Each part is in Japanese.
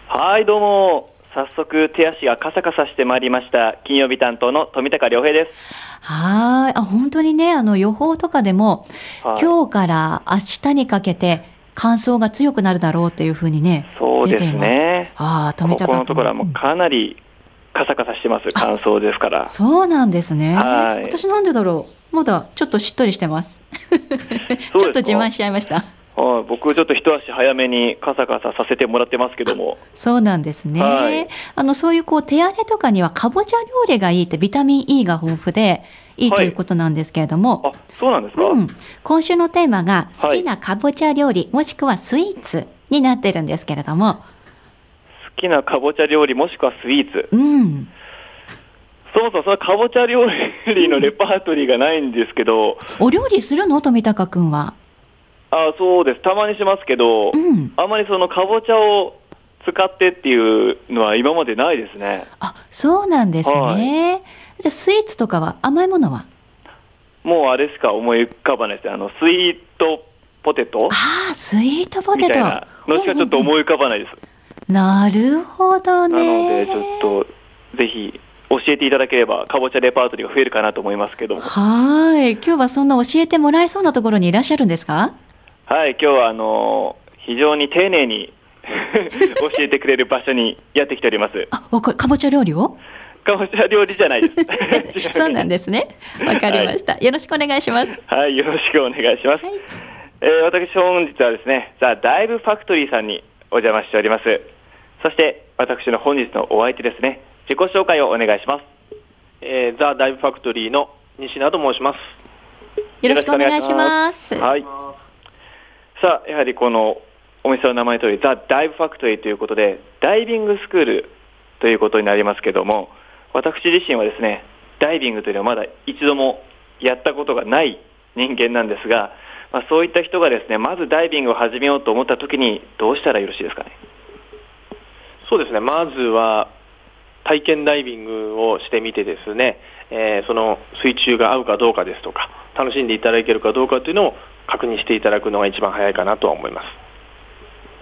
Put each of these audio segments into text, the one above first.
はい、どうも。早速手足がカサカサしてまいりました。金曜日担当の富高良平です。 はい。本当にね、予報とかでも、今日から明日にかけて乾燥が強くなるだろうというふうにね、 そうですね。 出ています。富高君。 ここのところはもうかなりカサカサしてます。乾燥ですから。 そうなんですね。 はい。 私なんでだろう。まだちょっとしっとりしてます。ちょっと自慢しちゃいました。 僕ちょっと一足早めにカサカサさせてもらってますけども。 そうなんですね。はい、そういう手荒れとかにはかぼちゃ料理がいいってビタミン E が豊富でいいということなんですけれども。 はい、そうなんですか、 今週のテーマが好きなかぼちゃ料理、もしくはスイーツになってるんですけれども。 好きなかぼちゃ料理もしくはスイーツ。そもそもそのかぼちゃ料理のレパートリーがないんですけど。 お料理するの富高くんは。 そうです。たまにしますけど、あまりそのかぼちゃを使ってっていうのは今までないですね。 そうなんですね。じゃあスイーツとかは、甘いものは？ もうあれしか思い浮かばないです。スイートポテト？ スイートポテトみたいなのしかちょっと思い浮かばないです。 なるほどね。 なのでちょっとぜひ教えていただければかぼちゃレパートリーが増えるかなと思いますけども。 はい。今日はそんな教えてもらえそうなところにいらっしゃるんですか？ はい、今日は非常に丁寧に教えてくれる場所にやってきております。 かぼちゃ料理を？ かぼちゃ料理じゃないです。 そうなんですね。わかりました、よろしくお願いします。 はい、よろしくお願いします。私本日はですね、ザ・ダイブファクトリーさんにお邪魔しております。そして私の本日のお相手ですね、自己紹介をお願いします。 ザ・ダイブファクトリーの西名と申します。 よろしくお願いします。 はい。さあ、やはりこのお店の名前の通りザ・ダイブファクトリーということでダイビングスクールということになりますけども、私自身はですね、ダイビングというのはまだ一度もやったことがない人間なんですが、そういった人がですね、まずダイビングを始めようと思った時にどうしたらよろしいですかね？ そうですね、まずは体験ダイビングをしてみてですね、その水中が合うかどうかですとか、楽しんでいただけるかどうかというのを確認していただくのが一番早いかなとは思います。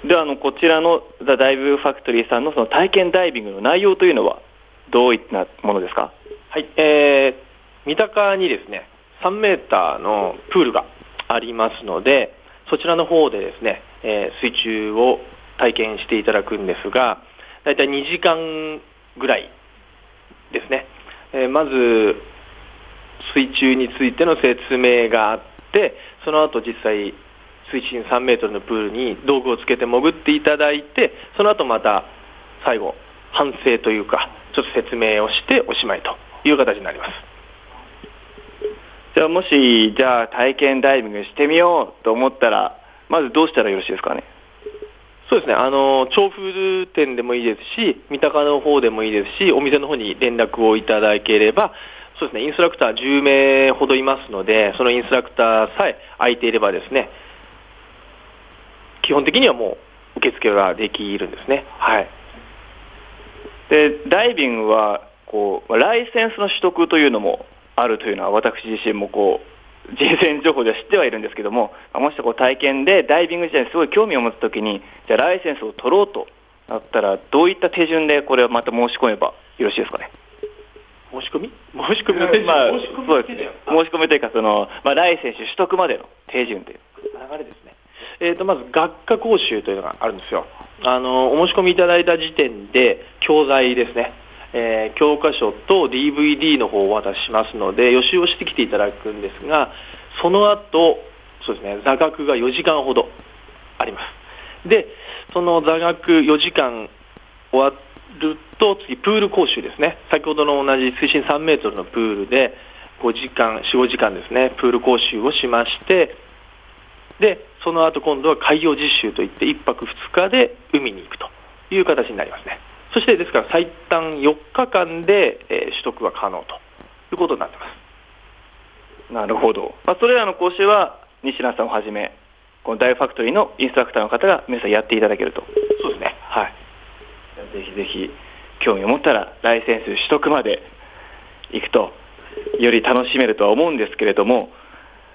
ではこちらのザ・ダイブファクトリーさんのその体験ダイビングの内容というのはどういったものですか？ はい、三鷹にですね、3メーターのプールがありますので、そちらの方でですね、水中を体験していただくんですが、だいたい2時間ぐらいですね。まず水中についての説明があって、その後実際水深3メートルのプールに道具をつけて潜っていただいて、その後また最後反省というかちょっと説明をしておしまいという形になります。 じゃあもし体験ダイビングしてみようと思ったらまずどうしたらよろしいですかね？ そうですね、調布店でもいいですし、三鷹の方でもいいですし、お店の方に連絡をいただければ、そうですね、インストラクター10名ほどいますので、そのインストラクターさえ空いていればですね、基本的にはもう受付ができるんですね。はい。 で、ダイビングはライセンスの取得というのもあるというのは私自身も事前情報では知ってはいるんですけども、もし体験でダイビング自体にすごい興味を持つときに、じゃあライセンスを取ろうとなったらどういった手順でこれをまた申し込めばよろしいですかね？ 申し込みの手順、 そうですね。申し込みというかライセンス取得までの手順という流れですね。まず学科講習というのがあるんですよ。お申し込みいただいた時点で教材ですね、教科書と DVD の方をお渡ししますので予習をしてきていただくんですが、その後そうですね、座学が4時間ほどあります。で、その座学4時間終わると次プール講習ですね。先ほどの同じ水深3メートルのプールで4、5時間ですね、プール講習をしまして、でその後今度は海洋実習といって1泊2日で海に行くという形になりますね。そしてですから最短4日間で、取得が可能ということになっています。 なるほど。それらの講習は西名さんをはじめこのダイブファクトリーのインストラクターの方が皆さんやっていただけると。 そうですね。はい。 ぜひぜひ興味を持ったらライセンス取得まで行くとより楽しめるとは思うんですけれども、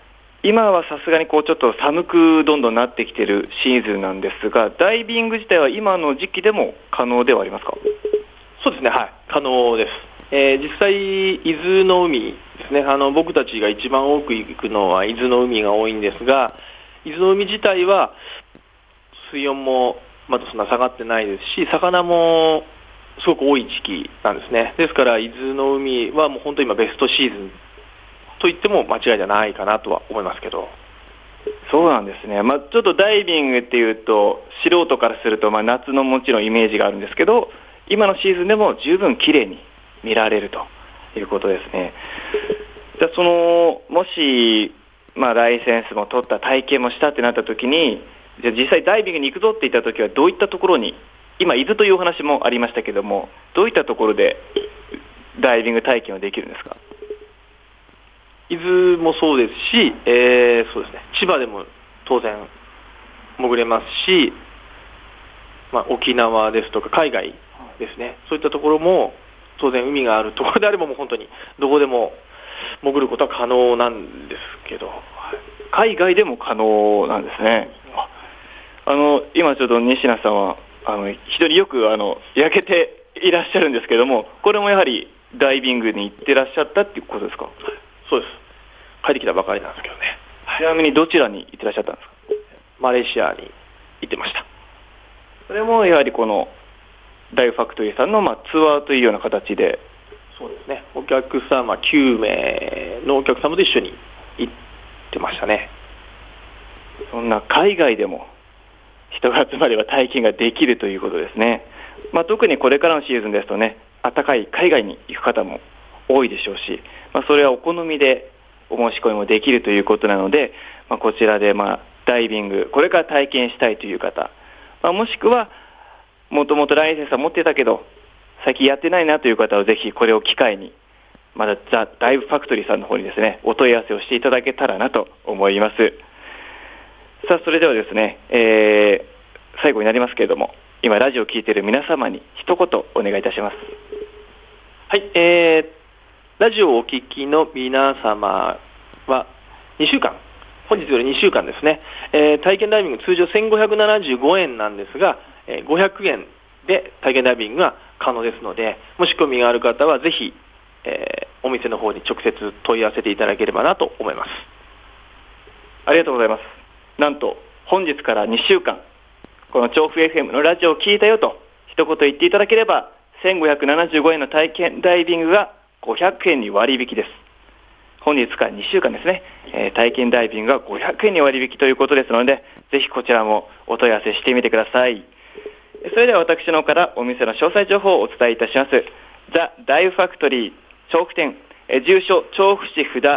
今はさすがにちょっと寒くどんどんなってきているシーズンなんですが、ダイビング自体は今の時期でも可能ではありますか？ そうですね、はい、可能です。実際、伊豆の海ですね、僕たちが一番多く行くのは伊豆の海が多いんですが、伊豆の海自体は水温もまだそんな下がってないですし、魚もすごく多い時期なんですね。ですから伊豆の海はもう本当に今ベストシーズンと言っても間違いじゃないかなとは思いますけど。 そうなんですね。ちょっとダイビングっていうと素人からすると夏のもちろんイメージがあるんですけど、今のシーズンでも十分綺麗に見られるということですね。じゃあもし、ライセンスも取った体験もしたってなった時に、じゃあ実際ダイビングに行くぞって言った時はどういったところに、今伊豆というお話もありましたけども、どういったところでダイビング体験はできるんですか？ 伊豆もそうですし、そうですね、千葉でも当然潜れますし、沖縄ですとか海外ですね、そういったところも当然海があるところであればもう本当にどこでも潜ることは可能なんですけど、 海外でも可能なんですね。今ちょっと西名さんは非常によく焼けていらっしゃるんですけども、これもやはりダイビングに行ってらっしゃったっていうことですか？ そうです。帰ってきたばかりなんですけどね。 ちなみにどちらに行ってらっしゃったんですか？ マレーシアに行ってました。 それもやはりこのダイブファクトリーさんのツアーというような形で。 そうですね、お客様9名のお客様と一緒に行ってましたね。 そんな海外でも人が集まれば体験ができるということですね。特にこれからのシーズンですとね、暖かい海外に行く方も多いでしょうし、それはお好みでお申し込みもできるということなので、こちらでダイビングこれから体験したいという方、もしくはもともとライセンスは持ってたけど最近やってないなという方はぜひこれを機会にまだザ・ダイブファクトリーさんの方にですね、お問い合わせをしていただけたらなと思います。さあ、それではですね、最後になりますけれども、今ラジオを聞いている皆様に一言お願いいたします。 はい、ラジオをお聞きの皆様は2週間、本日より2週間ですね、体験ダイビング通常1575円なんですが、500円で体験ダイビングが可能ですので、もし興味がある方はぜひ、お店の方に直接問い合わせていただければなと思います。 ありがとうございます。なんと本日から2週間この調布 FM のラジオを聞いたよと一言言っていただければ1575円の体験ダイビングが500円に割引です。本日から2週間ですね、体験ダイビングが500円に割引ということですので、ぜひこちらもお問い合わせしてみてください。それでは私の方からお店の詳細情報をお伝えいたします。ザ・ダイブファクトリー調布店、住所調布市札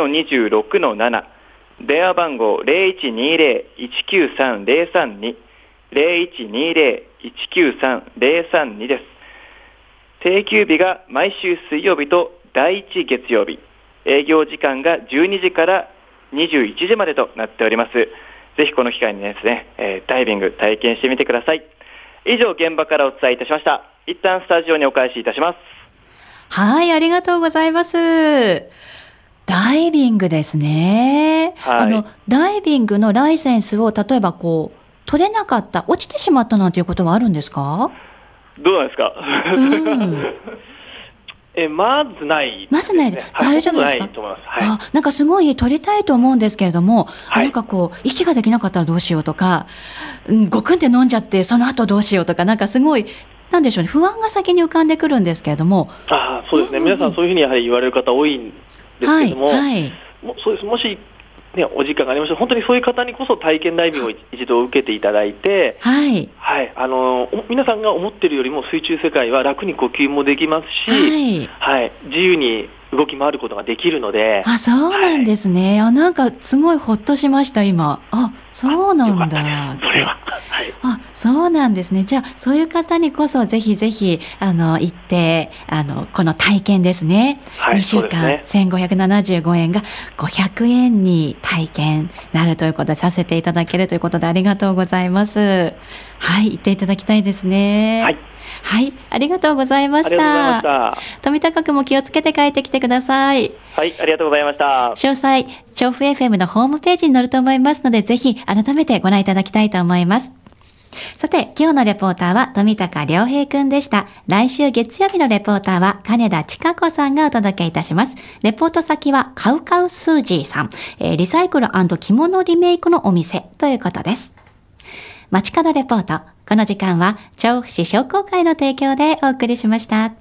1-26-7、電話番号 0120-193-032 0120-193-032 です。定休日が毎週水曜日と第1月曜日、営業時間が12時から21時までとなっております。ぜひこの機会にですね、ダイビング体験してみてください。以上、現場からお伝えいたしました。一旦スタジオにお返しいたします。 はい、ありがとうございます。ダイビングですね。 はい、 ダイビングのライセンスを例えば取れなかった、落ちてしまったなんていうことはあるんですか？ どうなんですか？ まずないですね。 まずないです。大丈夫ですか？ ないと思います。はい、 なんかすごい取りたいと思うんですけれども、 はい、 なんか息ができなかったらどうしようとか、ごくんって飲んじゃってその後どうしようとか、なんかすごいなんでしょうね、不安が先に浮かんでくるんですけれども。 そうですね、皆さんそういうふうにやはり言われる方多いんですけども、そうです。もしお時間がありましたら、本当にそういう方にこそ体験ダイビングを一度受けていただいて、皆さんが思っているよりも水中世界は楽に呼吸もできますし、自由に動き回ることができるので。 そうなんですね。なんかすごいほっとしました今。そうなんだって。そうなんですね。じゃあそういう方にこそぜひぜひ行ってこの体験ですね。2週間1575円が500円に体験なるということでさせていただけるということでありがとうございます。はい、行っていただきたいですね。 はい、ありがとうございました。 ありがとうございました。 富高くんも気をつけて帰ってきてください。 はい、ありがとうございました。 詳細、調布 FM のホームページに載ると思いますので、ぜひ改めてご覧いただきたいと思います。さて、今日のレポーターは富高良平くんでした。来週月曜日のレポーターは金田千佳子さんがお届けいたします。レポート先はカウカウスージーさん、リサイクル&着物リメイクのお店ということです。街角レポート。この時間は調布市商工会の提供でお送りしました。